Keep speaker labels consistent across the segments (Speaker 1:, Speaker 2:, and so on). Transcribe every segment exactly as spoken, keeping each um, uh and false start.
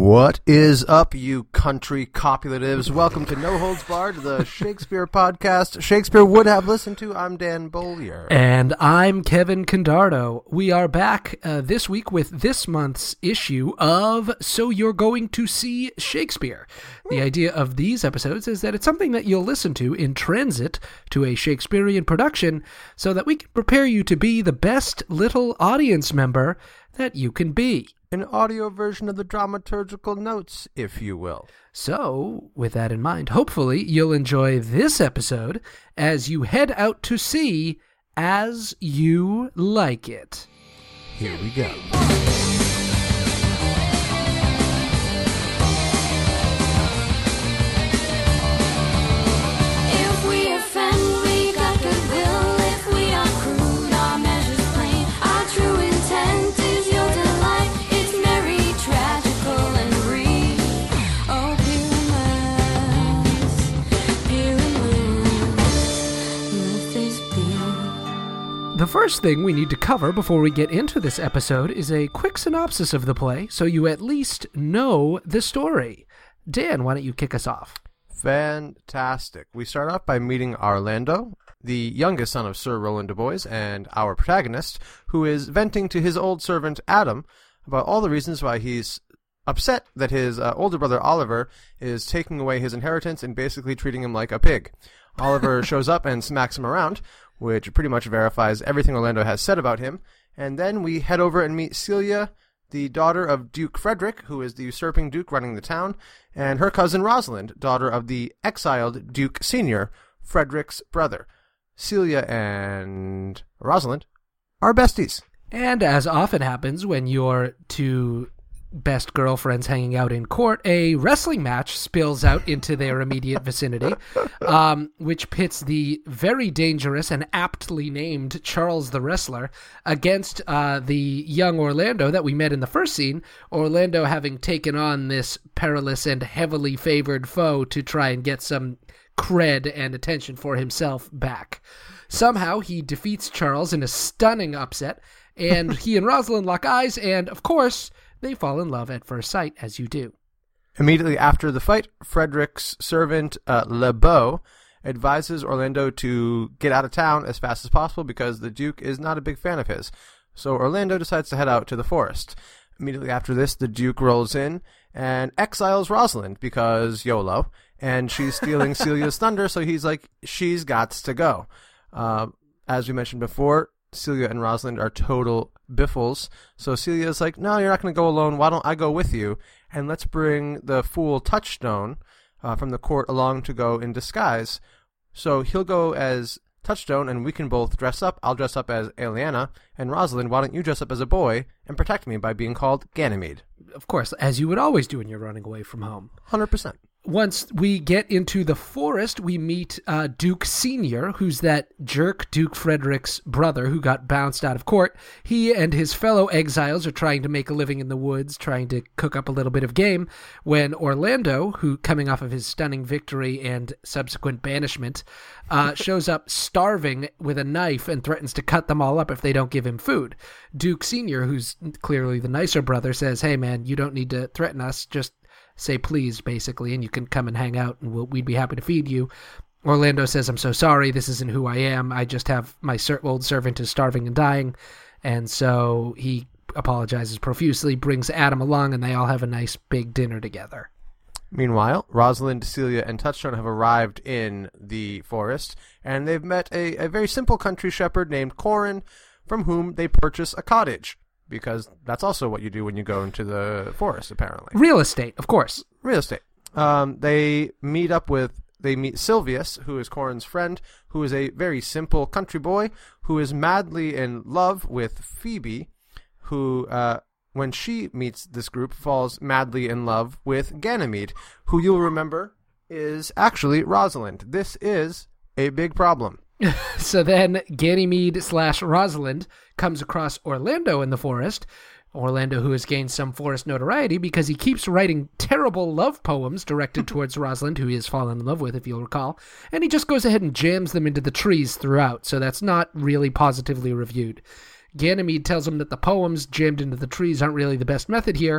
Speaker 1: What is up, you country copulatives? Welcome to No Holds Barred, the Shakespeare podcast Shakespeare would have listened to. I'm Dan Bollier.
Speaker 2: And I'm Kevin Condardo. We are back uh, this week with this month's issue of So You're Going to See Shakespeare. The idea of these episodes is that it's something that you'll listen to in transit to a Shakespearean production so that we can prepare you to be the best little audience member that you can be.
Speaker 1: An audio version of the dramaturgical notes, if you will.
Speaker 2: So, with that in mind, hopefully you'll enjoy this episode as you head out to see As You Like It.
Speaker 1: Here we go.
Speaker 2: The first thing we need to cover before we get into this episode is a quick synopsis of the play, so you at least know the story. Dan, why don't you kick us off?
Speaker 1: Fantastic. We start off by meeting Orlando, the youngest son of Sir Roland de Boys, and our protagonist, who is venting to his old servant Adam about all the reasons why he's upset that his uh, older brother Oliver is taking away his inheritance and basically treating him like a pig. Oliver shows up and smacks him around, which pretty much verifies everything Orlando has said about him. And then we head over and meet Celia, the daughter of Duke Frederick, who is the usurping duke running the town, and her cousin Rosalind, daughter of the exiled Duke Senior, Frederick's brother. Celia and Rosalind are besties.
Speaker 2: And as often happens when you're two best girlfriends hanging out in court, a wrestling match spills out into their immediate vicinity, um, which pits the very dangerous and aptly named Charles the Wrestler against uh, the young Orlando that we met in the first scene, Orlando having taken on this perilous and heavily favored foe to try and get some cred and attention for himself back. Somehow he defeats Charles in a stunning upset, and he and Rosalind lock eyes, and of course they fall in love at first sight, as you do.
Speaker 1: Immediately after the fight, Frederick's servant, uh, Le Beau, advises Orlando to get out of town as fast as possible because the Duke is not a big fan of his. So Orlando decides to head out to the forest. Immediately after this, the Duke rolls in and exiles Rosalind because YOLO, and she's stealing Celia's thunder, so he's like, she's gots to go. Uh, as we mentioned before, Celia and Rosalind are total biffles, so Celia's like, no, you're not going to go alone, why don't I go with you, and let's bring the fool Touchstone uh, from the court along to go in disguise. So he'll go as Touchstone, and we can both dress up. I'll dress up as Aliana, and Rosalind, why don't you dress up as a boy and protect me by being called Ganymede?
Speaker 2: Of course, as you would always do when you're running away from home.
Speaker 1: one hundred percent.
Speaker 2: Once we get into the forest, we meet uh, Duke Senior, who's that jerk Duke Frederick's brother who got bounced out of court. He and his fellow exiles are trying to make a living in the woods, trying to cook up a little bit of game, when Orlando, who coming off of his stunning victory and subsequent banishment, uh, shows up starving with a knife and threatens to cut them all up if they don't give him food. Duke Senior, who's clearly the nicer brother, says, hey man, you don't need to threaten us, just say please, basically, and you can come and hang out, and we'll, we'd be happy to feed you. Orlando says, I'm so sorry, this isn't who I am, I just have my ser- old servant is starving and dying, and so he apologizes profusely, brings Adam along, and they all have a nice big dinner together.
Speaker 1: Meanwhile, Rosalind, Celia, and Touchstone have arrived in the forest, and they've met a, a very simple country shepherd named Corin, from whom they purchase a cottage. Because that's also what you do when you go into the forest, apparently.
Speaker 2: Real estate, of course.
Speaker 1: Real estate. Um, they meet up with, they meet Silvius, who is Corin's friend, who is a very simple country boy, who is madly in love with Phoebe, who, uh, when she meets this group, falls madly in love with Ganymede, who you'll remember is actually Rosalind. This is a big problem.
Speaker 2: So then Ganymede slash Rosalind comes across Orlando in the forest. Orlando, who has gained some forest notoriety because he keeps writing terrible love poems directed towards Rosalind, who he has fallen in love with, if you'll recall. And he just goes ahead and jams them into the trees throughout, so that's not really positively reviewed. Ganymede tells him that the poems jammed into the trees aren't really the best method here.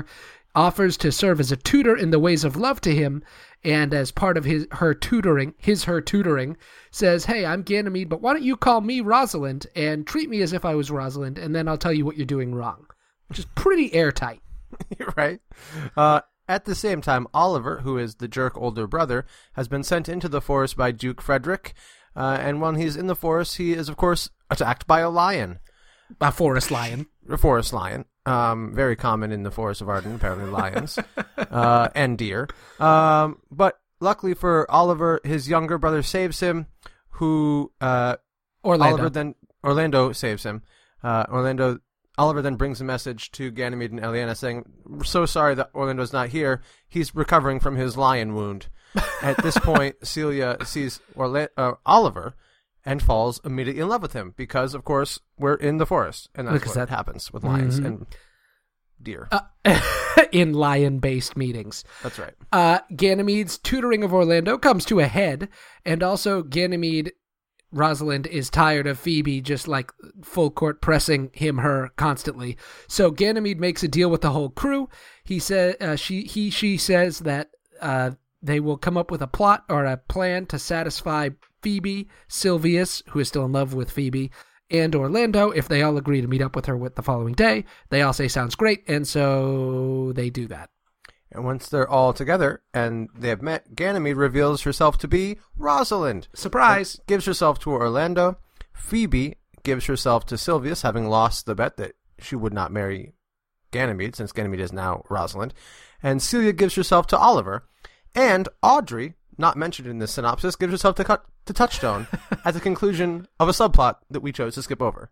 Speaker 2: offers to serve as a tutor in the ways of love to him, and as part of his her tutoring, his her tutoring, says, "Hey, I'm Ganymede, but why don't you call me Rosalind and treat me as if I was Rosalind, and then I'll tell you what you're doing wrong," which is pretty airtight.
Speaker 1: Right. Uh, at the same time, Oliver, who is the jerk older brother, has been sent into the forest by Duke Frederick, uh, and when he's in the forest, he is, of course, attacked by a lion.
Speaker 2: A forest lion.
Speaker 1: A forest lion. Um, very common in the Forest of Arden, apparently lions, uh, and deer. Um, but luckily for Oliver, his younger brother saves him, who, uh,
Speaker 2: Orlando.
Speaker 1: Oliver then, Orlando saves him. Uh, Orlando, Oliver then brings a message to Ganymede and Eliana saying, "We're so sorry that Orlando's not here. He's recovering from his lion wound." At this point, Celia sees Orla- uh, Oliver and falls immediately in love with him because, of course, we're in the forest, and that's
Speaker 2: Because
Speaker 1: what
Speaker 2: that-
Speaker 1: happens with lions
Speaker 2: Mhm.
Speaker 1: and deer.
Speaker 2: Uh, in lion-based meetings.
Speaker 1: That's right.
Speaker 2: Uh, Ganymede's tutoring of Orlando comes to a head, and also Ganymede, Rosalind, is tired of Phoebe just like full court pressing him, her constantly. So Ganymede makes a deal with the whole crew. He said, uh, she, he, she says that uh, they will come up with a plot or a plan to satisfy Phoebe, Sylvius, who is still in love with Phoebe, and Orlando. If they all agree to meet up with her with the following day, they all say sounds great, and so they do that.
Speaker 1: And once they're all together and they have met, Ganymede reveals herself to be Rosalind.
Speaker 2: Surprise!
Speaker 1: And gives herself to Orlando. Phoebe gives herself to Sylvius, having lost the bet that she would not marry Ganymede, since Ganymede is now Rosalind. And Celia gives herself to Oliver. And Audrey, not mentioned in this synopsis, gives herself to, cut, to Touchstone at the conclusion of a subplot that we chose to skip over.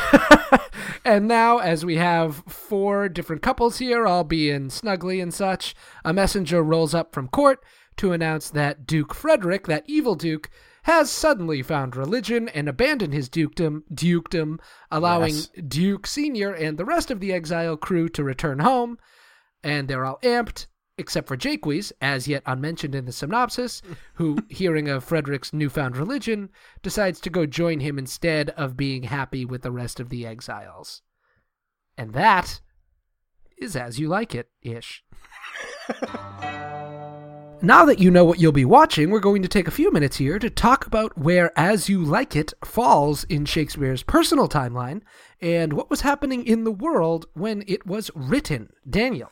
Speaker 2: And now, as we have four different couples here, all being snuggly and such, a messenger rolls up from court to announce that Duke Frederick, that evil duke, has suddenly found religion and abandoned his dukedom, dukedom, allowing
Speaker 1: Yes.
Speaker 2: Duke Senior and the rest of the exile crew to return home. And they're all amped, except for Jaques, as yet unmentioned in the synopsis, who, hearing of Frederick's newfound religion, decides to go join him instead of being happy with the rest of the exiles. And that is As You Like It-ish. Now that you know what you'll be watching, we're going to take a few minutes here to talk about where As You Like It falls in Shakespeare's personal timeline and what was happening in the world when it was written. Daniel.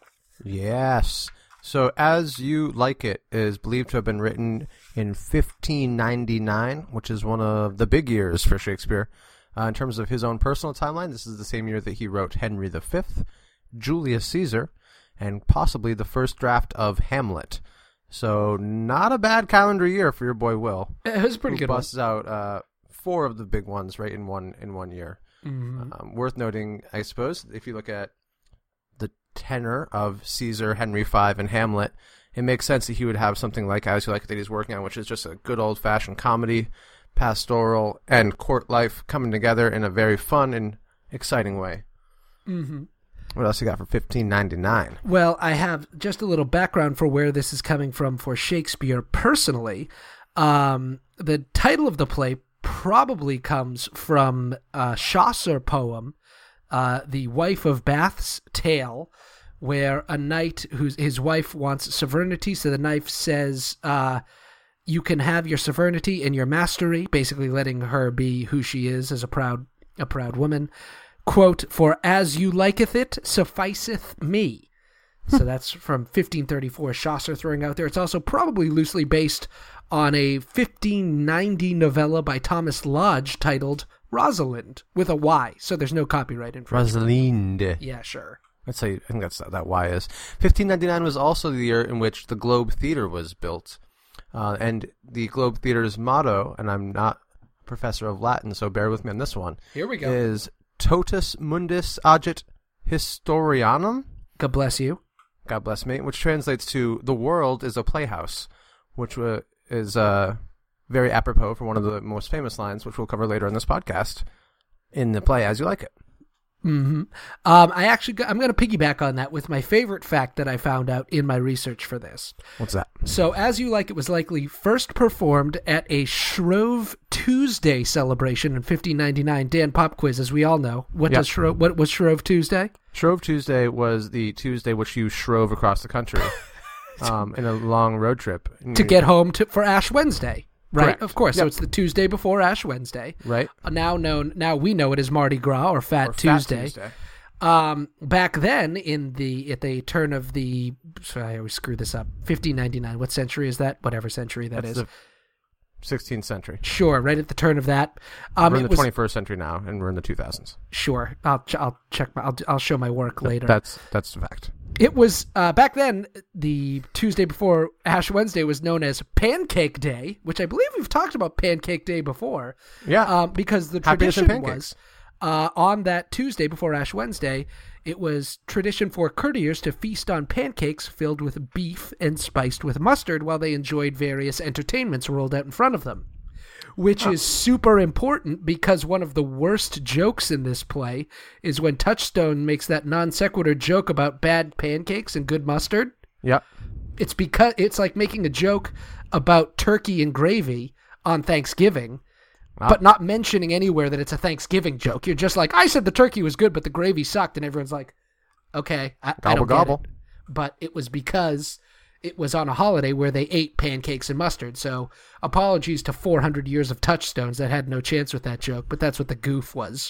Speaker 1: Yes. So As You Like It is believed to have been written in fifteen ninety-nine, which is one of the big years for Shakespeare. Uh, in terms of his own personal timeline, this is the same year that he wrote Henry the Fifth, Julius Caesar, and possibly the first draft of Hamlet. So not a bad calendar year for your boy Will.
Speaker 2: It was a pretty
Speaker 1: who
Speaker 2: good one.
Speaker 1: busts out uh, four of the big ones right in one in one year.
Speaker 2: Mhm.
Speaker 1: Um, worth noting, I suppose, if you look at the tenor of Caesar, Henry the Fifth, and Hamlet, it makes sense that he would have something like As You Like It that he's working on, which is just a good old-fashioned comedy, pastoral, and court life coming together in a very fun and exciting way.
Speaker 2: Mm-hmm.
Speaker 1: What else you got for fifteen ninety-nine?
Speaker 2: Well, I have just a little background for where this is coming from for Shakespeare personally. Um, the title of the play probably comes from a Chaucer poem, uh, The Wife of Bath's Tale, where a knight whose his wife wants sovereignty, so the knight says, uh, you can have your sovereignty and your mastery, basically letting her be who she is as a proud a proud woman. Quote, for as you liketh it, sufficeth me. So that's from fifteen thirty-four, Chaucer throwing out there. It's also probably loosely based on a fifteen ninety novella by Thomas Lodge titled Rosalind, with a Y, so there's no copyright infringement.
Speaker 1: Rosalind.
Speaker 2: Yeah, sure.
Speaker 1: Let's say, I think that's that Y is. fifteen ninety-nine was also the year in which the Globe Theatre was built. Uh, and the Globe Theatre's motto, and I'm not a professor of Latin, so bear with me on this one,
Speaker 2: Here we go.
Speaker 1: is Totus Mundus Agit Historianum.
Speaker 2: God bless you.
Speaker 1: God bless me, which translates to the world is a playhouse, which uh, is uh, very apropos for one of the most famous lines, which we'll cover later in this podcast, in the play As You Like It.
Speaker 2: Mm-hmm. Um, I actually, I'm going to piggyback on that with my favorite fact that I found out in my research for this.
Speaker 1: What's that?
Speaker 2: So, As You Like It was likely first performed at a Shrove Tuesday celebration in fifteen ninety-nine. Dan, pop quiz, as we all know. What
Speaker 1: Yep.
Speaker 2: does Shrove, what was Shrove Tuesday?
Speaker 1: Shrove Tuesday was the Tuesday which you shrove across the country um, in a long road trip.
Speaker 2: To get home to, for Ash Wednesday. Right,
Speaker 1: Correct.
Speaker 2: of course. So
Speaker 1: Yep.
Speaker 2: it's the Tuesday before Ash Wednesday.
Speaker 1: Right.
Speaker 2: Uh, Now known, now we know it as Mardi Gras or Fat
Speaker 1: Or Fat
Speaker 2: Tuesday.
Speaker 1: Tuesday.
Speaker 2: Um, back then, in the at the turn of the, sorry, I always screw this up. fifteen ninety-nine. What century is that? Whatever century that
Speaker 1: That's
Speaker 2: is.
Speaker 1: the sixteenth century.
Speaker 2: Sure, right at the turn of that. Um,
Speaker 1: we're in
Speaker 2: it
Speaker 1: the
Speaker 2: was,
Speaker 1: twenty-first century now, and we're in the two thousands.
Speaker 2: Sure, I'll ch- I'll check my I'll I'll show my work later.
Speaker 1: That's that's the fact.
Speaker 2: It was uh, back then. The Tuesday before Ash Wednesday was known as Pancake Day, which I believe we've talked about Pancake Day before.
Speaker 1: Yeah.
Speaker 2: Um, because the
Speaker 1: Happiness and
Speaker 2: tradition
Speaker 1: pancakes.
Speaker 2: was uh, on that Tuesday before Ash Wednesday, it was tradition for courtiers to feast on pancakes filled with beef and spiced with mustard while they enjoyed various entertainments rolled out in front of them. Which is super important because one of the worst jokes in this play is when Touchstone makes that non sequitur joke about bad pancakes and good mustard.
Speaker 1: Yep.
Speaker 2: It's because it's like making a joke about turkey and gravy on Thanksgiving,
Speaker 1: Wow.
Speaker 2: but not mentioning anywhere that it's a Thanksgiving joke. You're just like, I said the turkey was good, but the gravy sucked, and everyone's like, okay, I, I
Speaker 1: Gobble,
Speaker 2: don't get
Speaker 1: gobble.
Speaker 2: it. But it was because it was on a holiday where they ate pancakes and mustard. So apologies to four hundred years of Touchstones that had no chance with that joke, but that's what the goof was.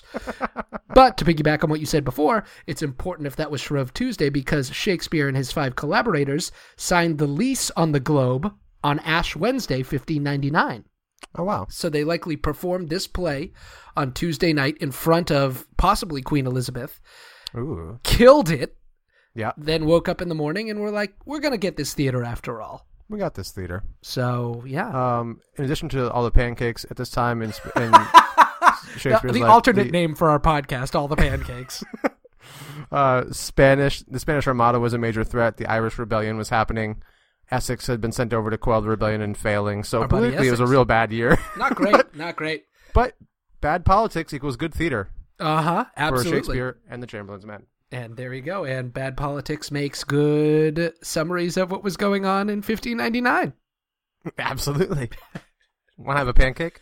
Speaker 2: But to piggyback on what you said before, it's important if that was Shrove Tuesday because Shakespeare and his five collaborators signed the lease on the Globe on Ash Wednesday, fifteen ninety-nine.
Speaker 1: Oh, wow.
Speaker 2: So they likely performed this play on Tuesday night in front of possibly Queen Elizabeth,
Speaker 1: Ooh.
Speaker 2: killed it,
Speaker 1: Yeah.
Speaker 2: then woke up in the morning and were like, we're going to get this theater after all.
Speaker 1: We got this theater.
Speaker 2: So, yeah.
Speaker 1: Um, in addition to all the pancakes at this time in, Sp- in
Speaker 2: the
Speaker 1: Shakespeare's
Speaker 2: the
Speaker 1: life,
Speaker 2: alternate
Speaker 1: the,
Speaker 2: name for our podcast, All the Pancakes.
Speaker 1: uh, Spanish, the Spanish Armada was a major threat. The Irish Rebellion was happening. Essex had been sent over to quell the rebellion and failing. So
Speaker 2: Our buddy
Speaker 1: politically, it was a
Speaker 2: Essex.
Speaker 1: real bad year.
Speaker 2: Not great, not great.
Speaker 1: But bad politics equals good theater
Speaker 2: Uh-huh,
Speaker 1: for
Speaker 2: absolutely.
Speaker 1: Shakespeare and the Chamberlain's men.
Speaker 2: And there you go. And bad politics makes good summaries of what was going on in fifteen ninety-nine.
Speaker 1: Absolutely. Want to have a pancake?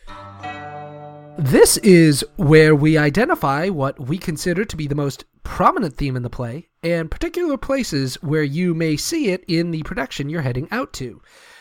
Speaker 2: This is where we identify what we consider to be the most prominent theme in the play and particular places where you may see it in the production you're heading out to.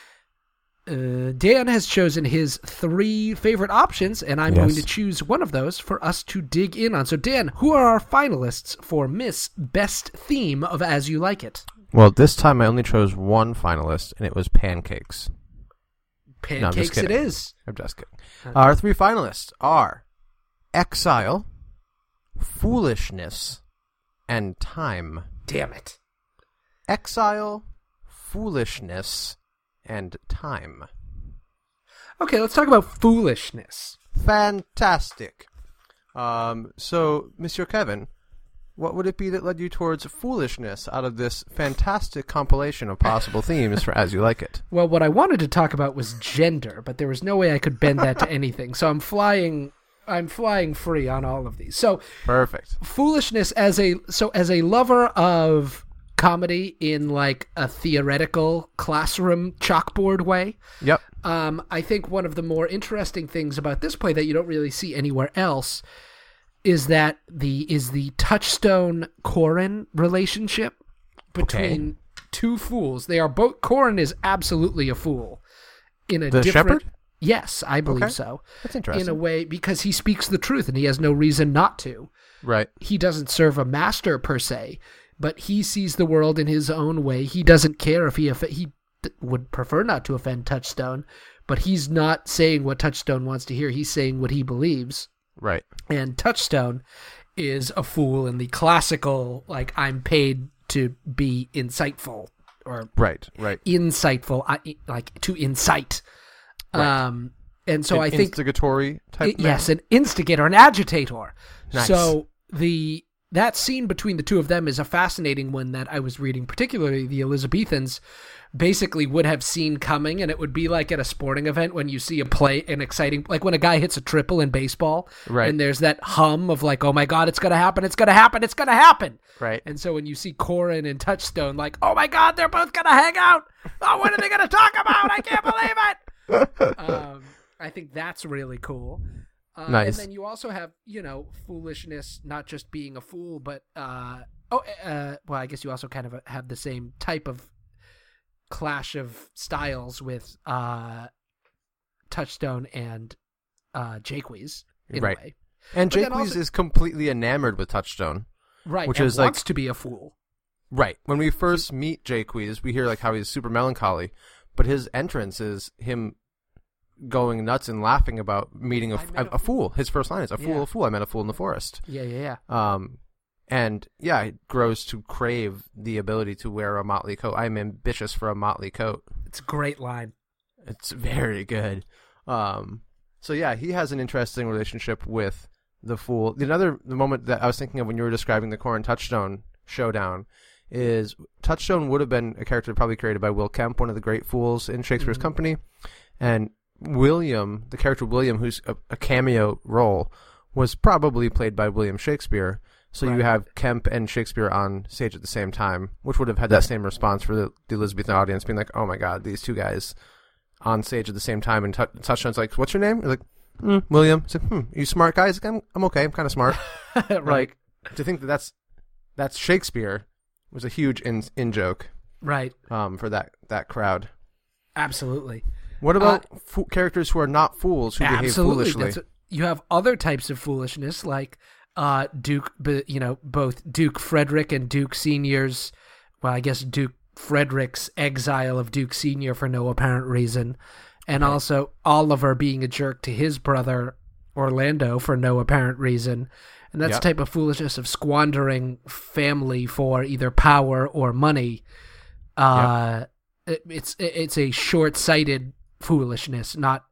Speaker 2: Uh, Dan has chosen his three favorite options, and I'm
Speaker 1: Yes.
Speaker 2: going to choose one of those for us to dig in on. So, Dan, who are our finalists for Miss Best Theme of As You Like It?
Speaker 1: Well, this time I only chose one finalist, and it was pancakes. No, I'm just
Speaker 2: Pancakes it
Speaker 1: kidding.
Speaker 2: is.
Speaker 1: I'm just kidding. Our three finalists are Exile, Foolishness, and Time.
Speaker 2: Damn it.
Speaker 1: Exile, Foolishness, and Time.
Speaker 2: Okay, let's talk about foolishness.
Speaker 1: Fantastic. Um, so, Monsieur Kevin, what would it be that led you towards foolishness out of this fantastic compilation of possible themes for As You Like It?
Speaker 2: Well, what I wanted to talk about was gender, but there was no way I could bend that to anything. So I'm flying I'm flying free on all of these. So
Speaker 1: Perfect.
Speaker 2: foolishness as a so as a lover of comedy in like a theoretical classroom chalkboard way.
Speaker 1: Yep.
Speaker 2: Um, I think one of the more interesting things about this play that you don't really see anywhere else is that the is the Touchstone Corin relationship between
Speaker 1: Okay.
Speaker 2: two fools. They are both Corin is absolutely a fool in a
Speaker 1: The
Speaker 2: different
Speaker 1: shepherd?
Speaker 2: Yes, I believe
Speaker 1: Okay.
Speaker 2: so.
Speaker 1: That's interesting.
Speaker 2: In a way because he speaks the truth and he has no reason not to.
Speaker 1: Right.
Speaker 2: He doesn't serve a master per se, but he sees the world in his own way. He doesn't care if he off- he th- would prefer not to offend Touchstone, but he's not saying what Touchstone wants to hear. He's saying what he believes.
Speaker 1: Right.
Speaker 2: And Touchstone is a fool in the classical, like, I'm paid to be insightful or
Speaker 1: Right. Right.
Speaker 2: insightful, I- like to incite.
Speaker 1: Right.
Speaker 2: Um, and so
Speaker 1: An
Speaker 2: I think
Speaker 1: instigatory type.
Speaker 2: it- yes, an instigator, an agitator.
Speaker 1: Nice.
Speaker 2: So the that scene between the two of them is a fascinating one that I was reading, particularly the Elizabethans basically would have seen coming, and it would be like at a sporting event when you see a play, an exciting, like when a guy hits a triple in baseball,
Speaker 1: right?
Speaker 2: And there's that hum of like, oh my God, it's going to happen, it's going to happen, it's going to happen.
Speaker 1: Right.
Speaker 2: And so when you see Corran and Touchstone, like, oh my God, they're both going to hang out. Oh, what are they going to talk about? I can't believe it. um, I think that's really cool. Uh,
Speaker 1: nice.
Speaker 2: And then you also have, you know, foolishness, not just being a fool, but, uh, oh, uh, well, I guess you also kind of have the same type of clash of styles with uh, Touchstone and uh, Jaques, in
Speaker 1: right.
Speaker 2: a way.
Speaker 1: And
Speaker 2: But then
Speaker 1: Jaques
Speaker 2: also-
Speaker 1: is completely enamored with Touchstone.
Speaker 2: Right,
Speaker 1: which
Speaker 2: and
Speaker 1: is like-
Speaker 2: wants to be a fool.
Speaker 1: Right. When we first meet Jaques, we hear like how he's super melancholy, but his entrance is him going nuts and laughing about meeting a,
Speaker 2: I met
Speaker 1: a,
Speaker 2: a
Speaker 1: a fool. His first line is, a fool,
Speaker 2: Yeah.
Speaker 1: a fool. I met a fool in the forest.
Speaker 2: Yeah, yeah, yeah.
Speaker 1: Um, and yeah, it grows to crave the ability to wear a motley coat. I'm ambitious for a motley coat.
Speaker 2: It's a great line.
Speaker 1: It's very good. Um, so yeah, he has an interesting relationship with the fool. Another the moment that I was thinking of when you were describing the Corran Touchstone showdown is Touchstone would have been a character probably created by Will Kemp, one of the great fools in Shakespeare's
Speaker 2: Mhm.
Speaker 1: company, and William, the character William, who's a, a cameo role, was probably played by William Shakespeare. So
Speaker 2: Right.
Speaker 1: you have Kemp and Shakespeare on stage at the same time, which would have had that same response for the, the Elizabethan audience, being like, "Oh my God, these two guys on stage at the same time." And T- Touchstone's like, "What's your name?" He's like, mm, "William." He's like, "Hmm, you smart guys?" Like, I'm, I'm okay. I'm kind of smart.
Speaker 2: Right.
Speaker 1: Like, to think that that's that's Shakespeare was a huge in in joke
Speaker 2: Right.
Speaker 1: um, for that that crowd.
Speaker 2: Absolutely.
Speaker 1: What about uh, fo- characters who are not fools who behave
Speaker 2: Absolutely.
Speaker 1: foolishly?
Speaker 2: That's what, you have other types of foolishness, like uh, Duke, b- you know, both Duke Frederick and Duke Senior's, well, I guess Duke Frederick's exile of Duke Senior for no apparent reason, and
Speaker 1: Okay.
Speaker 2: also Oliver being a jerk to his brother Orlando for no apparent reason. And that's
Speaker 1: Yep.
Speaker 2: the type of foolishness of squandering family for either power or money. Uh, it, it's it's a short-sighted foolishness, not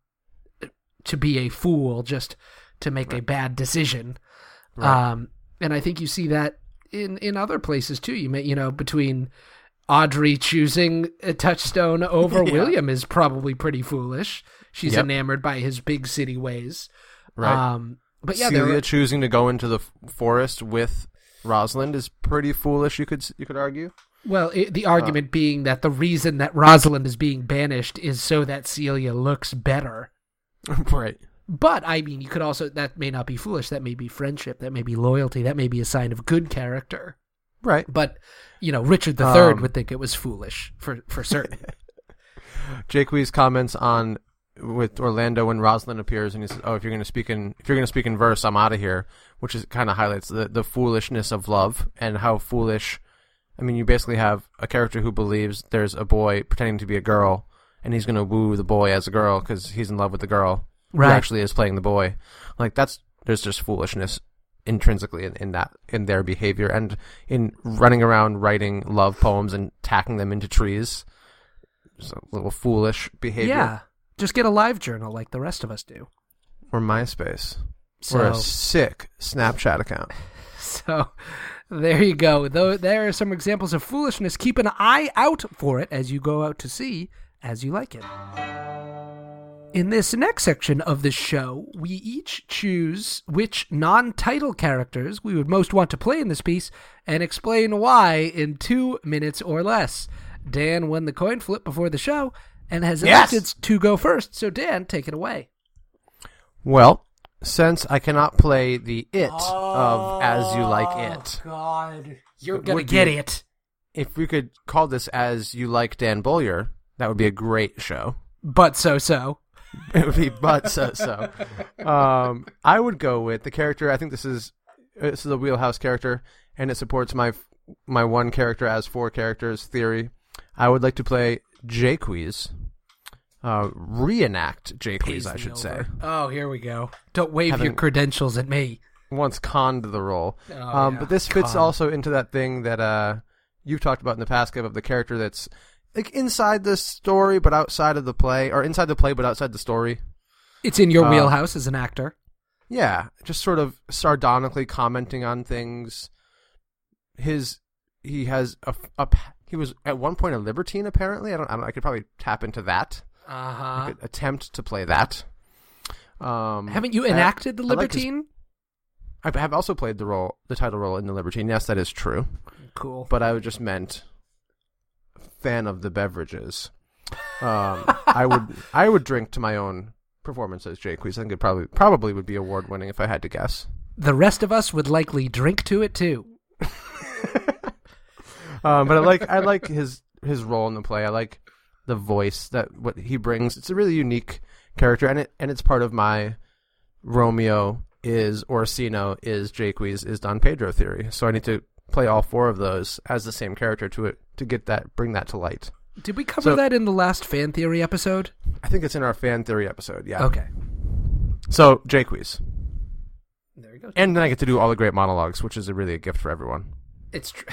Speaker 2: to be a fool, just to make
Speaker 1: Right.
Speaker 2: a bad decision.
Speaker 1: Right.
Speaker 2: Um, and I think you see that in, in other places too. You may, you know, between Audrey choosing a Touchstone over
Speaker 1: Yeah.
Speaker 2: William is probably pretty foolish. She's
Speaker 1: Yep.
Speaker 2: enamored by his big city ways.
Speaker 1: Right.
Speaker 2: Um, but yeah, there
Speaker 1: Celia
Speaker 2: are,
Speaker 1: choosing to go into the f- forest with Rosalind is pretty foolish. You could s- you could argue.
Speaker 2: well, it, the argument being that the reason that Rosalind is being banished is so that Celia looks better.
Speaker 1: Right.
Speaker 2: But, I mean, you could also, that may not be foolish. That may be friendship. That may be loyalty. That may be a sign of good character.
Speaker 1: Right.
Speaker 2: But, you know, Richard the Third
Speaker 1: Um,
Speaker 2: would think it was foolish, for, for certain.
Speaker 1: Jaques comments on with Orlando when Rosalind appears, and he says, "Oh, if you're going to speak in if you're going to speak in verse, I'm out of here," which is kind of highlights the the foolishness of love and how foolish. I mean, you basically have a character who believes there's a boy pretending to be a girl, and he's going to woo the boy as a girl because he's in love with the girl
Speaker 2: Right.
Speaker 1: who actually is playing the boy. Like that's there's just foolishness intrinsically in, in that in their behavior and in running around writing love poems and tacking them into trees. Just a little foolish behavior.
Speaker 2: Yeah. Just get a live journal like the rest of us do.
Speaker 1: Or MySpace.
Speaker 2: So,
Speaker 1: Or a sick Snapchat account.
Speaker 2: so there you go. Though there are some examples of foolishness. Keep an eye out for it as you go out to sea as you like it. In this next section of the show, we each choose which non-title characters we would most want to play in this piece and explain why in two minutes or less. Dan won the coin flip before the show and has
Speaker 1: Yes!
Speaker 2: elected to go first. So Dan, take it away.
Speaker 1: Well, since I cannot play the it of As You Like It,
Speaker 2: God. You're
Speaker 1: It
Speaker 2: going to
Speaker 1: would
Speaker 2: get
Speaker 1: be-
Speaker 2: it.
Speaker 1: if we could call this As You Like Dan Bollier, that would be a great show.
Speaker 2: But so-so.
Speaker 1: It would be but so so. Um, I would go with the character. I think this is this is a wheelhouse character, and it supports my my one character as four characters theory. I would like to play Jaques, uh, reenact Jaques,
Speaker 2: Pays
Speaker 1: I
Speaker 2: me
Speaker 1: should say.
Speaker 2: over. Oh, here we go. Don't wave your
Speaker 1: Having-
Speaker 2: credentials at me.
Speaker 1: Once conned the role,
Speaker 2: Oh,
Speaker 1: um,
Speaker 2: yeah.
Speaker 1: but this fits
Speaker 2: Con.
Speaker 1: also into that thing that uh, you've talked about in the past, Kev, of the character that's like inside the story but outside of the play, or inside the play but outside the story.
Speaker 2: It's in your
Speaker 1: Uh,
Speaker 2: wheelhouse as an actor.
Speaker 1: Yeah, just sort of sardonically commenting on things, his he has a, a he was at one point a libertine apparently. I don't I don't I could probably tap into that.
Speaker 2: Uh huh.
Speaker 1: I could attempt to play that. Um,
Speaker 2: Haven't you enacted
Speaker 1: I,
Speaker 2: the libertine?
Speaker 1: I, like his, I have also played the role, the title role in the libertine. Yes, that is true.
Speaker 2: Cool.
Speaker 1: But I just meant fan of the beverages. Um, I would I would drink to my own performance as Jaques. I think it probably probably would be award winning if I had to guess.
Speaker 2: The rest of us would likely drink to it too.
Speaker 1: um, but I like I like his his role in the play. I like the voice that what he brings. It's a really unique character, and it and it's part of my Romeo is Orsino is Jaques is Don Pedro theory. So I need to play all four of those as the same character to it to get that bring that to light.
Speaker 2: Did we cover
Speaker 1: so,
Speaker 2: that in the last fan theory episode?
Speaker 1: I think it's in our fan theory episode. Yeah.
Speaker 2: Okay.
Speaker 1: So Jaques.
Speaker 2: There you go.
Speaker 1: And then I get to do all the great monologues, which is a really a gift for everyone.
Speaker 2: It's tr-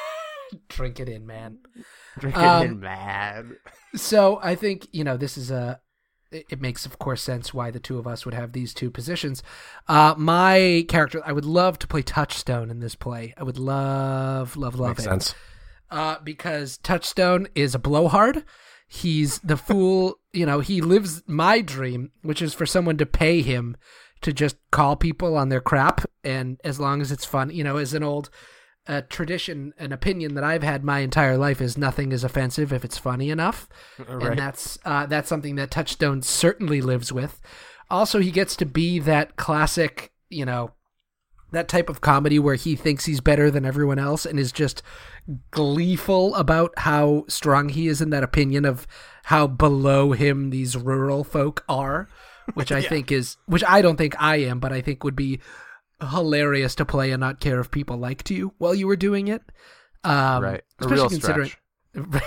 Speaker 2: drink it in, man.
Speaker 1: Drink it
Speaker 2: Um,
Speaker 1: in, man.
Speaker 2: So I think, you know, this is a, it it makes, of course, sense why the two of us would have these two positions. Uh, my character, I would love to play Touchstone in this play. I would love, love, love
Speaker 1: Makes
Speaker 2: it.
Speaker 1: sense.
Speaker 2: Uh, because Touchstone is a blowhard. He's the fool, you know, he lives my dream, which is for someone to pay him to just call people on their crap. And as long as it's fun, you know, as an old uh, tradition, an opinion that I've had my entire life is nothing is offensive if it's funny enough.
Speaker 1: Right.
Speaker 2: And that's, uh, that's something that Touchstone certainly lives with. Also, he gets to be that classic, you know, that type of comedy where he thinks he's better than everyone else and is just gleeful about how strong he is in that opinion of how below him these rural folk are, which I
Speaker 1: Yeah.
Speaker 2: think is, which I don't think I am, but I think would be hilarious to play and not care if people liked you while you were doing it. Um,
Speaker 1: Right. A
Speaker 2: especially
Speaker 1: real
Speaker 2: considering,
Speaker 1: stretch.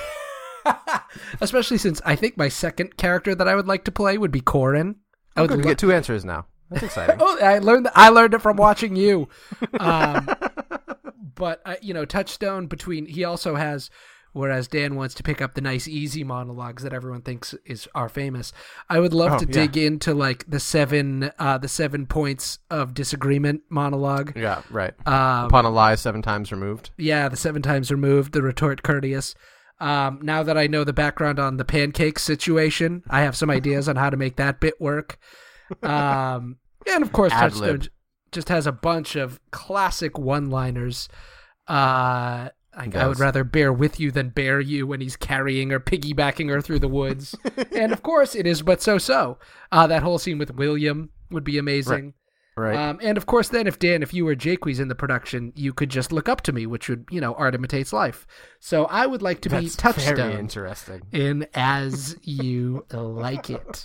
Speaker 2: especially since I think my second character that I would like to play would be Corin. I
Speaker 1: I
Speaker 2: would
Speaker 1: would
Speaker 2: lo-
Speaker 1: get two answers now. That's exciting.
Speaker 2: Oh, I learned I learned it from watching you. Um, but uh, you know, Touchstone between he also has, whereas Dan wants to pick up the nice easy monologues that everyone thinks is are famous. I would love
Speaker 1: Oh,
Speaker 2: to
Speaker 1: yeah.
Speaker 2: dig into like the seven uh, the seven points of disagreement monologue.
Speaker 1: Yeah, right.
Speaker 2: Um,
Speaker 1: Upon a lie seven times removed.
Speaker 2: yeah, the seven times removed, the retort courteous. Um, now that I know the background on the pancake situation, I have some ideas on how to make that bit work. Um, and of course,
Speaker 1: Ad
Speaker 2: Touchstone
Speaker 1: lib.
Speaker 2: j- just has a bunch of classic one-liners. Uh, I, I would
Speaker 1: does.
Speaker 2: rather bear with you than bear you when he's carrying or piggybacking her through the woods. And of course, it is but so-so. Uh, that whole scene with William would be amazing.
Speaker 1: Right.
Speaker 2: Um, and of course, then if Dan, if you were Jaques in the production, you could just look up to me, which would, you know, art imitates life. So I would like to be
Speaker 1: That's
Speaker 2: Touchstone
Speaker 1: very interesting.
Speaker 2: in As You Like It.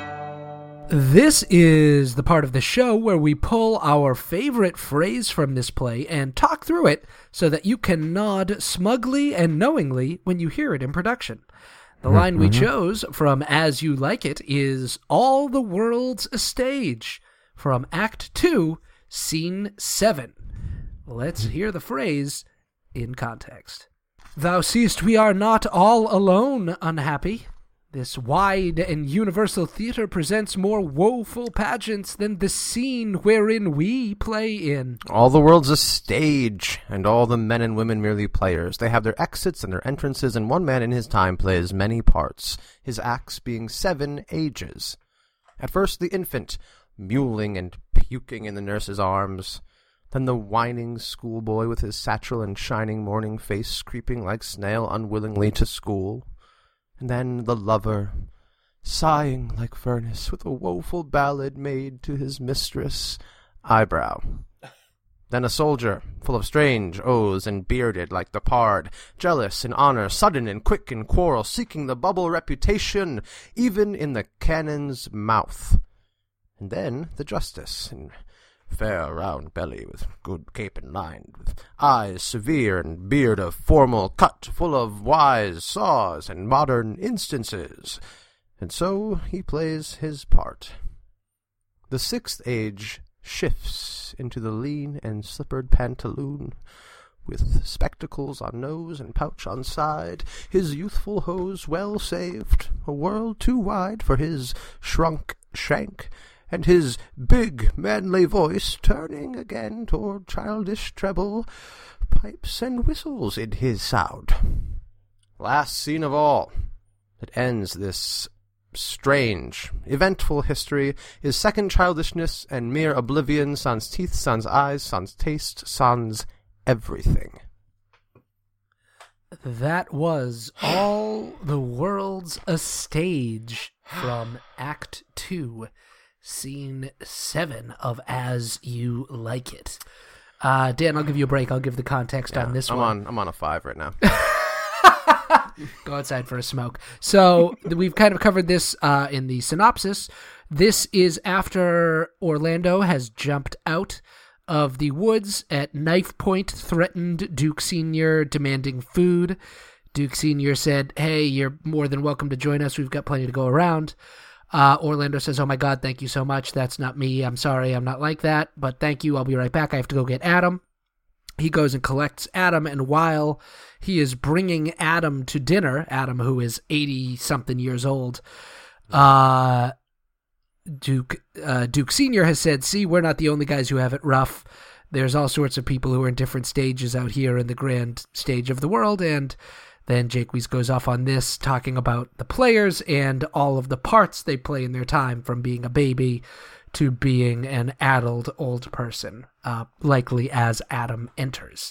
Speaker 2: This is the part of the show where we pull our favorite phrase from this play and talk through it so that you can nod smugly and knowingly when you hear it in production. The line we chose from As You Like It is "All the world's a stage" from Act two, Scene seven. Let's hear the phrase in context. Thou seest we are not all alone, unhappy. This wide and universal theatre presents more woeful pageants than the scene wherein we play in.
Speaker 1: All the world's a stage, and all the men and women merely players. They have their exits and their entrances, and one man in his time plays many parts, his acts being seven ages. At first the infant, mewling and puking in the nurse's arms. Then the whining schoolboy with his satchel and shining morning face creeping like snail unwillingly to school. And then the lover, sighing like furnace with a woeful ballad made to his mistress, eyebrow. Then a soldier, full of strange oaths and bearded like the pard, jealous in honor, sudden and quick in quarrel, seeking the bubble reputation, even in the cannon's mouth. And then the justice, in fair round belly, with good cape and line, with eyes severe and beard of formal cut, full of wise saws and modern instances. And so he plays his part. The sixth age shifts into the lean and slippered pantaloon, with spectacles on nose and pouch on side, his youthful hose well saved, a world too wide for his shrunk shank, and his big manly voice turning again toward childish treble, pipes and whistles in his sound. Last scene of all, that ends this strange, eventful history, is second childishness and mere oblivion, sans teeth, sans eyes, sans taste, sans everything.
Speaker 2: That was All the World's a Stage from Act two, Scene seven of As You Like It. Uh, Dan, I'll give you a break. I'll give the context
Speaker 1: Yeah,
Speaker 2: on this
Speaker 1: I'm
Speaker 2: one.
Speaker 1: on. I'm on a five right now.
Speaker 2: Go outside for a smoke. So we've kind of covered this uh, in the synopsis. This is after Orlando has jumped out of the woods at knife point, threatened Duke Senior, demanding food. Duke Senior said, hey, you're more than welcome to join us. We've got plenty to go around. Uh, Orlando says, oh my God, thank you so much. That's not me. I'm sorry. I'm not like that. But thank you. I'll be right back. I have to go get Adam. He goes and collects Adam, and while he is bringing Adam to dinner, Adam, who is eighty-something years old, uh, Duke uh, Duke Senior has said, see, we're not the only guys who have it rough. There's all sorts of people who are in different stages out here in the grand stage of the world, and then Jaques goes off on this, talking about the players and all of the parts they play in their time, from being a baby to being an addled old person, uh, likely as Adam enters.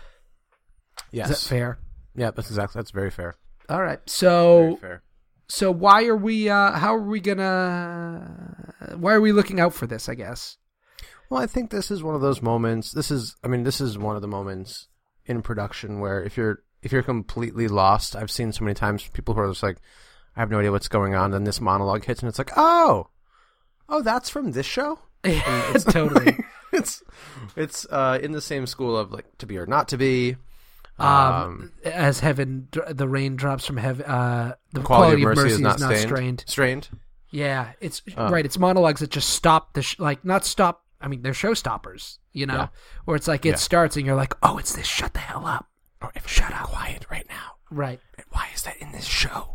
Speaker 1: Yes.
Speaker 2: Is that fair?
Speaker 1: Yeah, that's exactly. That's very fair.
Speaker 2: All right. So,
Speaker 1: Very fair.
Speaker 2: so why are we? Uh, how are we gonna? Why are we looking out for this? I guess.
Speaker 1: Well, I think this is one of those moments. This is. I mean, this is one of the moments in production where if you're if you're completely lost, I've seen so many times people who are just like, I have no idea what's going on. Then this monologue hits, and it's like, oh, oh, that's from this show.
Speaker 2: It's totally.
Speaker 1: it's it's uh, in the same school of like To Be or Not to Be.
Speaker 2: Um,
Speaker 1: Um,
Speaker 2: as heaven, the rain drops from heaven. Uh, the
Speaker 1: quality,
Speaker 2: quality,
Speaker 1: of mercy,
Speaker 2: is,
Speaker 1: is not,
Speaker 2: not
Speaker 1: stained.
Speaker 2: strained.
Speaker 1: Strained.
Speaker 2: Yeah, it's
Speaker 1: Oh.
Speaker 2: right. It's monologues that just stop the sh- like not stop. I mean, they're showstoppers. You know,
Speaker 1: Yeah.
Speaker 2: where it's like it
Speaker 1: Yeah.
Speaker 2: starts and you're like, oh, it's this. Shut the hell up.
Speaker 1: Oh, if
Speaker 2: Shut up.
Speaker 1: Quiet right now.
Speaker 2: Right.
Speaker 1: Why is that in this show?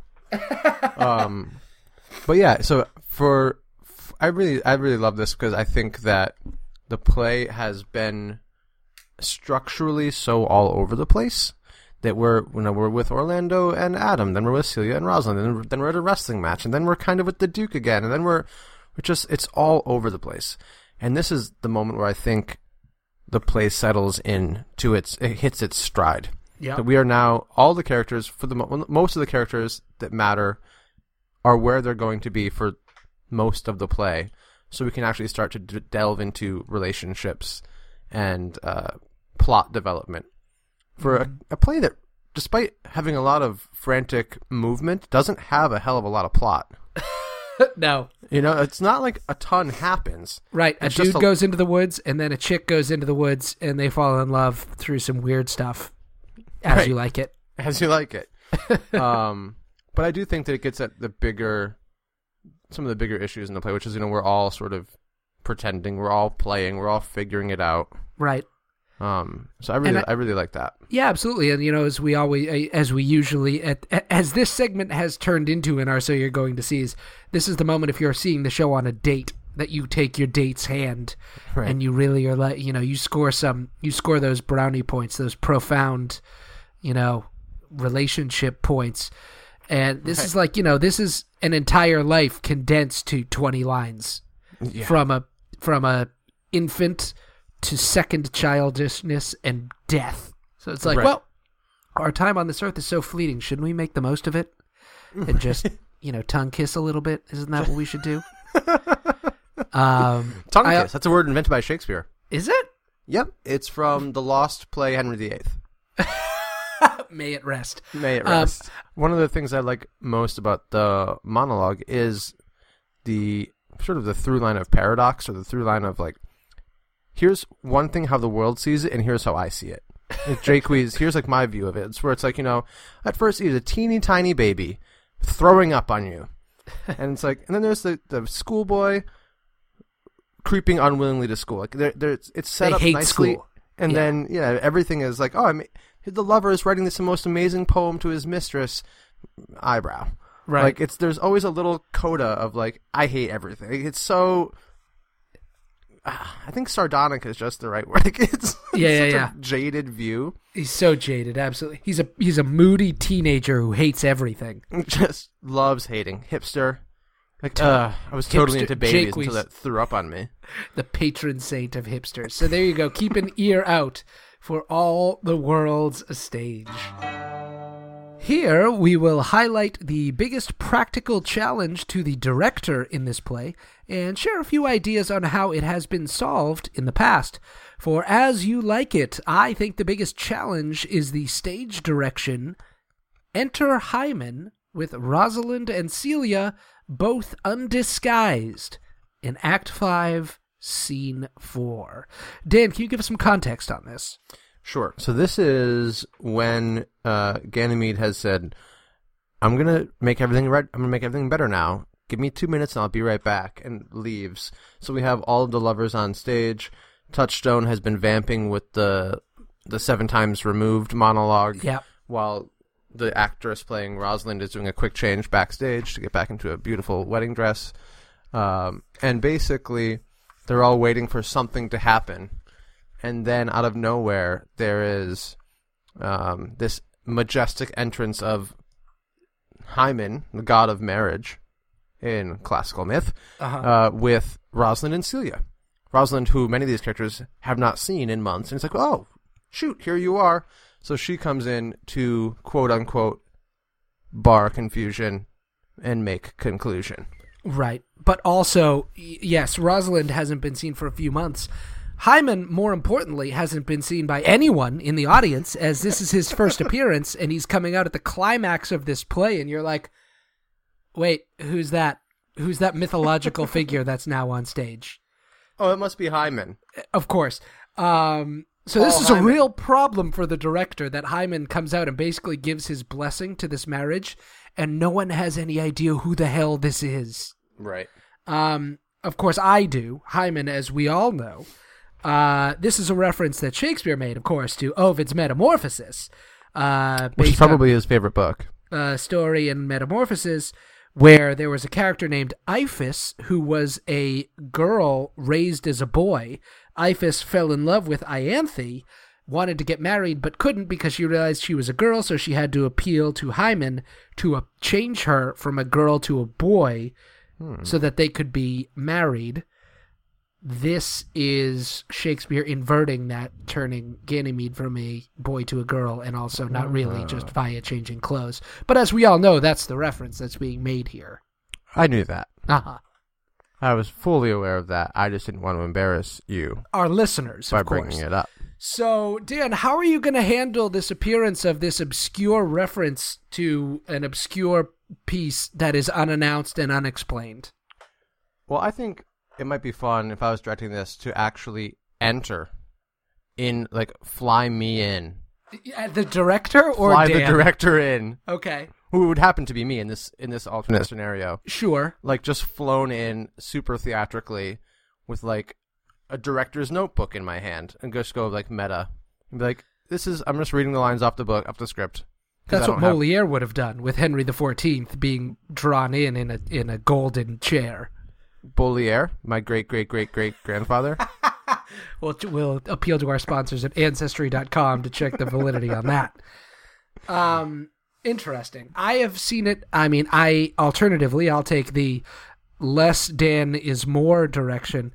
Speaker 1: um, but yeah, so for f- I really I really love this because I think that the play has been structurally so all over the place that we're you know we're with Orlando and Adam, then we're with Celia and Rosalind, and then, then we're at a wrestling match, and then we're kind of with the Duke again, and then we're we're just it's all over the place. And this is the moment where I think the play settles in to its it hits its stride.
Speaker 2: Yeah.
Speaker 1: That we are now all the characters for the mo- most of the characters that matter are where they're going to be for most of the play, so we can actually start to d- delve into relationships and uh, plot development for a, a play that, despite having a lot of frantic movement, doesn't have a hell of a lot of plot.
Speaker 2: No.
Speaker 1: You know, it's not like a ton happens.
Speaker 2: Right. A
Speaker 1: It's just
Speaker 2: dude
Speaker 1: a-
Speaker 2: goes into the woods, and then a chick goes into the woods, and they fall in love through some weird stuff, as
Speaker 1: Right.
Speaker 2: you like it.
Speaker 1: As you like it. um, but I do think that it gets at the bigger, some of the bigger issues in the play, which is, you know, we're all sort of pretending, we're all playing, we're all figuring it out.
Speaker 2: Right.
Speaker 1: Um, so I really,
Speaker 2: And
Speaker 1: I,
Speaker 2: I-
Speaker 1: really like that.
Speaker 2: Yeah, absolutely. And you know, as we always, as we usually, at, as this segment has turned into in our So You're Going to See's, this is the moment if you're seeing the show on a date that you take your date's hand,
Speaker 1: Right.
Speaker 2: and you really are like, you know, you score some, you score those brownie points, those profound, you know, relationship points. And this
Speaker 1: Right.
Speaker 2: is like, you know, this is an entire life condensed to twenty lines.
Speaker 1: Yeah.
Speaker 2: from a from a infant to second childishness and death. So it's like,
Speaker 1: Right.
Speaker 2: well, our time on this earth is so fleeting. Shouldn't we make the most of it and just, you know, tongue kiss a little bit? Isn't that what we should do? um,
Speaker 1: Tongue
Speaker 2: I-
Speaker 1: kiss. That's a word invented by Shakespeare.
Speaker 2: Is it?
Speaker 1: Yep. It's from the lost play Henry the Eighth.
Speaker 2: May it rest.
Speaker 1: May it
Speaker 2: Um,
Speaker 1: rest. One of the things I like most about the monologue is the sort of the through line of paradox, or the through line of like, here's one thing how the world sees it, and here's how I see it. Like Jaques, here's like my view of it. It's where it's like, you know, at first he's a teeny tiny baby throwing up on you. And it's like, and then there's the, the schoolboy creeping unwillingly to school. Like there, there, it's, it's set
Speaker 2: They
Speaker 1: up
Speaker 2: hate
Speaker 1: nicely.
Speaker 2: school.
Speaker 1: And
Speaker 2: Yeah.
Speaker 1: then, yeah, everything is like, oh, I mean, the lover is writing this most amazing poem to his mistress. Eyebrow.
Speaker 2: Right.
Speaker 1: Like, it's there's always a little coda of like, I hate everything. It's so uh, I think sardonic is just the right word. Like, it's
Speaker 2: Yeah, yeah,
Speaker 1: such
Speaker 2: yeah.
Speaker 1: a jaded view.
Speaker 2: He's so jaded, absolutely. He's a he's a moody teenager who hates everything.
Speaker 1: Just loves hating. Hipster. Like, uh, I was totally
Speaker 2: Hipster
Speaker 1: into babies
Speaker 2: Jake
Speaker 1: until that threw up on me.
Speaker 2: The patron saint of hipsters. So there you go. Keep an ear out for All the World's a Stage. Here, we will highlight the biggest practical challenge to the director in this play and share a few ideas on how it has been solved in the past. For As You Like It, I think the biggest challenge is the stage direction. Enter Hymen with Rosalind and Celia both undisguised in Act five, Scene four. Dan, can you give us some context on this?
Speaker 1: Sure. So this is when uh, Ganymede has said, I'm going to make everything right. I'm going to make everything better now. Give me two minutes and I'll be right back, and leaves. So we have all of the lovers on stage. Touchstone has been vamping with the the seven times removed monologue.
Speaker 2: Yeah.
Speaker 1: While the actress playing Rosalind is doing a quick change backstage to get back into a beautiful wedding dress. Um, and basically, they're all waiting for something to happen. And then out of nowhere, there is um, this majestic entrance of Hymen, the god of marriage in classical myth,
Speaker 2: Uh-huh.
Speaker 1: uh, with Rosalind and Celia. Rosalind, who many of these characters have not seen in months. And it's like, oh, shoot, here you are. So she comes in to, quote-unquote, bar confusion and make conclusion.
Speaker 2: Right. But also, y- yes, Rosalind hasn't been seen for a few months. Hymen, more importantly, hasn't been seen by anyone in the audience, as this is his first appearance, and he's coming out at the climax of this play, and you're like, wait, who's that? Who's that mythological figure that's now on stage?
Speaker 1: Oh, it must be Hymen.
Speaker 2: Of course. Um, so this
Speaker 1: Paul
Speaker 2: is a
Speaker 1: Hyman.
Speaker 2: real problem for the director, that Hymen comes out and basically gives his blessing to this marriage, and no one has any idea who the hell this is.
Speaker 1: Right.
Speaker 2: Um, of course, I do. Hymen, as we all know. Uh, this is a reference that Shakespeare made, of course, to Ovid's Metamorphosis. Uh,
Speaker 1: Which is
Speaker 2: based on
Speaker 1: probably his favorite book.
Speaker 2: a story in Metamorphosis where there was a character named Iphis who was a girl raised as a boy. Iphis fell in love with Ianthe, wanted to get married but couldn't because she realized she was a girl, so she had to appeal to Hymen to uh, change her from a girl to a boy
Speaker 1: Hmm.
Speaker 2: so that they could be married. This is Shakespeare inverting that, turning Ganymede from a boy to a girl, and also not really just via changing clothes. But as we all know, that's the reference that's being made here.
Speaker 1: I knew that.
Speaker 2: Uh-huh.
Speaker 1: I was fully aware of that. I just didn't want to embarrass you
Speaker 2: Our listeners,
Speaker 1: by
Speaker 2: of course.
Speaker 1: bringing it up.
Speaker 2: So, Dan, how are you going to handle this appearance of this obscure reference to an obscure piece that is unannounced and unexplained?
Speaker 1: Well, I think it might be fun if I was directing this to actually enter in, like, fly me in.
Speaker 2: Uh, The director or
Speaker 1: fly
Speaker 2: Dan?
Speaker 1: the director in,
Speaker 2: Okay,
Speaker 1: who would happen to be me in this in this alternate scenario.
Speaker 2: sure.
Speaker 1: Like, just flown in super theatrically with, like, a director's notebook in my hand and just go, like, meta. And be like, this is, I'm just reading the lines off the book, off the script. 'Cause
Speaker 2: That's
Speaker 1: I
Speaker 2: what
Speaker 1: don't have-
Speaker 2: Moliere would have done with Henry the Fourteenth being drawn in in a in a golden chair.
Speaker 1: Moliere, my great great great great grandfather.
Speaker 2: We'll, we'll appeal to our sponsors at ancestry dot com to check the validity on that. Um, interesting. I have seen it. I mean, I alternatively, I'll take the less Dan is more direction.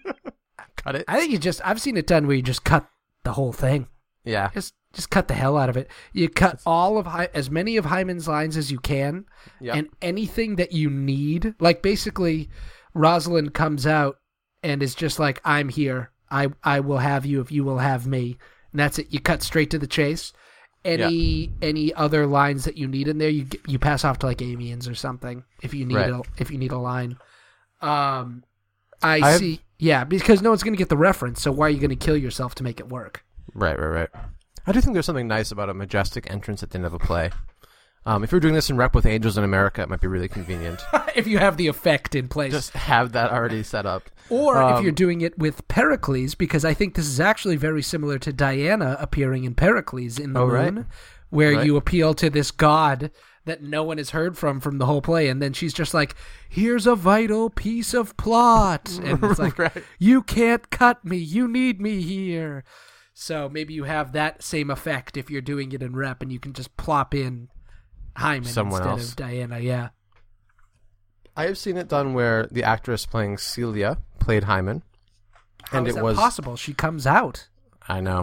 Speaker 1: Cut it.
Speaker 2: I think you just, I've seen it done where you just cut the whole thing.
Speaker 1: Yeah.
Speaker 2: Just just cut the hell out of it. You cut all of Hy- as many of Hymen's lines as you can,
Speaker 1: Yep.
Speaker 2: and anything that you need. Like, basically, Rosalind comes out and is just like, I'm here. I, I will have you if you will have me. And that's it. You cut straight to the chase. Any any other lines that you need in there, you get- you pass off to, like, Amiens or something if you need
Speaker 1: Right.
Speaker 2: a, if you need a line. Um, I,
Speaker 1: I have-
Speaker 2: see. Yeah, because no one's going to get the reference, so why are you going to kill yourself to make it work?
Speaker 1: Right, right, right. I do think there's something nice about a majestic entrance at the end of a play. Um, if you're doing this in Rep with Angels in America, it might be really convenient.
Speaker 2: If you have the effect in place.
Speaker 1: Just have that already set up.
Speaker 2: Or
Speaker 1: Um,
Speaker 2: if you're doing it with Pericles, because I think this is actually very similar to Diana appearing in Pericles in the
Speaker 1: Oh,
Speaker 2: Moon,
Speaker 1: right.
Speaker 2: where
Speaker 1: Right.
Speaker 2: you appeal to this god that no one has heard from from the whole play, and then she's just like, here's a vital piece of plot, and it's like,
Speaker 1: Right.
Speaker 2: you can't cut me, you need me here. So maybe you have that same effect if you're doing it in rep, and you can just plop in Hyman
Speaker 1: Someone
Speaker 2: instead
Speaker 1: else.
Speaker 2: of Diana. Yeah.
Speaker 1: I have seen it done where the actress playing Celia played Hyman,
Speaker 2: How
Speaker 1: and
Speaker 2: is
Speaker 1: it
Speaker 2: that
Speaker 1: was
Speaker 2: possible? She comes out.
Speaker 1: I know.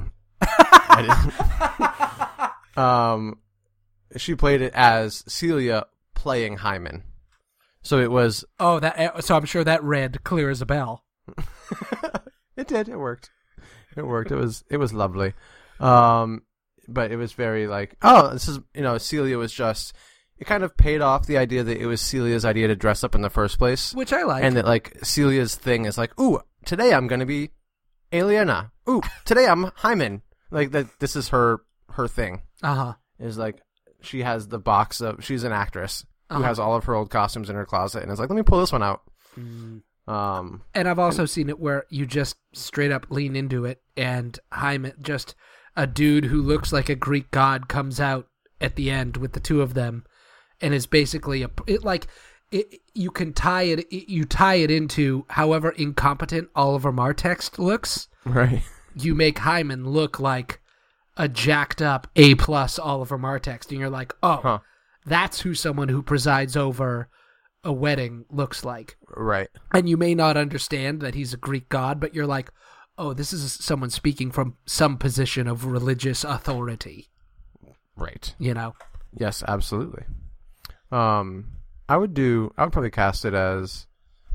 Speaker 1: I didn't. um, she played it as Celia playing Hyman, so it was.
Speaker 2: Oh, that. So I'm sure that read clear as a bell.
Speaker 1: It did. It worked. It worked. It was. It was lovely. Um, but it was very like, oh, this is, you know, Celia was just. It kind of paid off the idea that it was Celia's idea to dress up in the first place,
Speaker 2: Which I like.
Speaker 1: and that like Celia's thing is like, ooh, today I'm gonna be Aliena. Ooh, today I'm Hyman. Like that. This is her her thing.
Speaker 2: Uh huh.
Speaker 1: Is like she has the box of. She's an actress who
Speaker 2: Uh-huh.
Speaker 1: has all of her old costumes in her closet, and is like, let me pull this one out.
Speaker 2: Mm.
Speaker 1: Um,
Speaker 2: And I've also seen it where you just straight up lean into it, and Hyman, just a dude who looks like a Greek god, comes out at the end with the two of them, and is basically a it, like it. You can tie it, it. You tie it into however incompetent Oliver Martext looks.
Speaker 1: right.
Speaker 2: You make Hyman look like a jacked up A plus Oliver Martext, and you're like, oh,
Speaker 1: Huh.
Speaker 2: that's who someone who presides over a wedding looks like.
Speaker 1: Right.
Speaker 2: And you may not understand that he's a Greek god, but you're like, oh, this is someone speaking from some position of religious authority,
Speaker 1: Right.
Speaker 2: you know?
Speaker 1: Yes, absolutely. Um, I would do. I would probably cast it as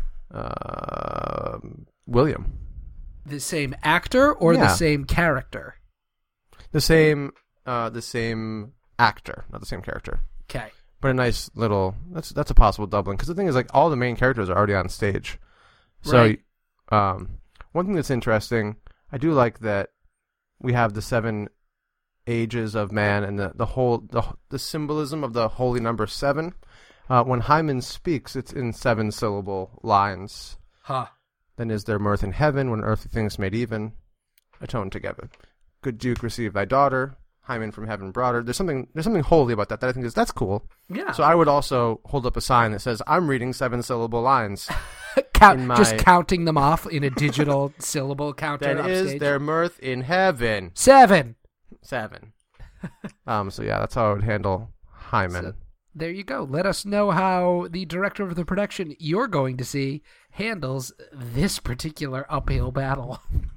Speaker 1: uh, William.
Speaker 2: The same actor or
Speaker 1: Yeah.
Speaker 2: the same character?
Speaker 1: The same. Uh, the same actor, not the same character,
Speaker 2: Okay.
Speaker 1: but a nice little. That's that's a possible doubling, because the thing is, like, all the main characters are already on stage. So,
Speaker 2: Right.
Speaker 1: um, one thing that's interesting, I do like that we have the seven ages of man and the the whole the the symbolism of the holy number seven. Uh, when Hyman speaks, it's in seven syllable lines.
Speaker 2: Huh.
Speaker 1: Then is there mirth in heaven when earthly things made even, atone together. Good Duke, receive thy daughter. Hymen from heaven brought her. There's something there's something holy about that that I think is that's cool.
Speaker 2: Yeah.
Speaker 1: So I would also hold up a sign that says I'm reading seven syllable lines.
Speaker 2: Count,
Speaker 1: in my-
Speaker 2: just counting them off in a digital syllable counter
Speaker 1: Then is
Speaker 2: upstage.
Speaker 1: there mirth in heaven.
Speaker 2: Seven.
Speaker 1: Seven. um. So yeah, that's how I would handle Hymen.
Speaker 2: So, there you go. Let us know how the director of the production you're going to see handles this particular uphill battle.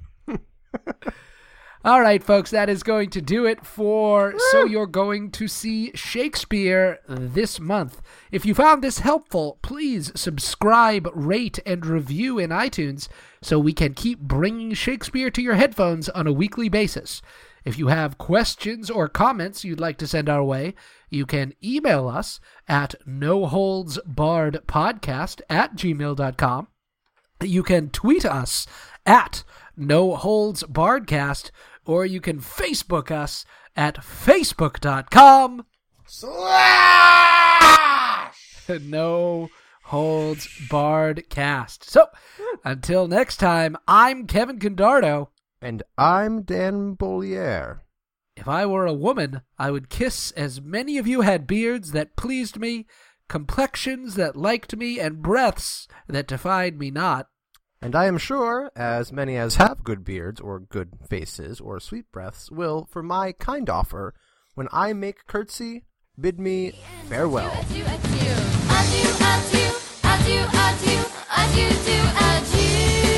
Speaker 2: All right, folks, that is going to do it for So You're Going to See Shakespeare this month. If you found this helpful, please subscribe, rate, and review in iTunes so we can keep bringing Shakespeare to your headphones on a weekly basis. If you have questions or comments you'd like to send our way, you can email us at noholdsbarredpodcast at gmail dot com. You can tweet us at noholdsbarredcast, or you can Facebook us at facebook dot com slash no holds barred cast. So until next time, I'm Kevin Condardo.
Speaker 1: And I'm Dan Bollier.
Speaker 2: If I were a woman, I would kiss as many of you had beards that pleased me, complexions that liked me, and breaths that defied me not.
Speaker 1: And I am sure, as many as have good beards, or good faces, or sweet breaths, will, for my kind offer, when I make curtsy, bid me farewell.
Speaker 3: Adieu, adieu, adieu, adieu, adieu, adieu, adieu, adieu, adieu.